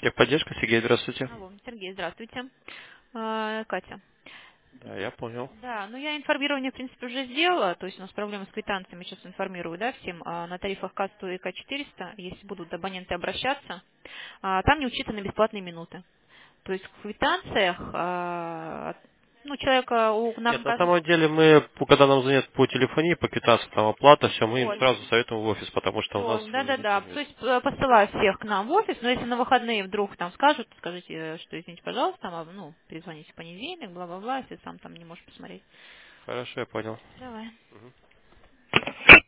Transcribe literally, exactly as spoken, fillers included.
Техподдержка, Сергей, здравствуйте. Алло, Сергей, здравствуйте. А, Катя. Да, я понял. Да, ну я информирование, в принципе, уже сделала, то есть у нас проблемы с квитанциями, сейчас информирую, да, всем а, на тарифах К сто и К четыреста, если будут абоненты обращаться, а, там не учитаны бесплатные минуты. То есть в квитанциях, а, ну, человека у- на Нет, на газ- самом деле мы, п- когда нам звонят по телефонии, по квитанции, там оплата, все, мы им вот, сразу советуем в офис, потому что у нас все, вредитель да-да-да, то есть. есть э, посылаю всех к нам в офис, но если на выходные вдруг там скажут, скажите, э, что извините, пожалуйста, там, а, ну, перезвоните в понедельник, бла-бла-бла, если сам там не можешь посмотреть. Хорошо, я понял. Давай. Мгм.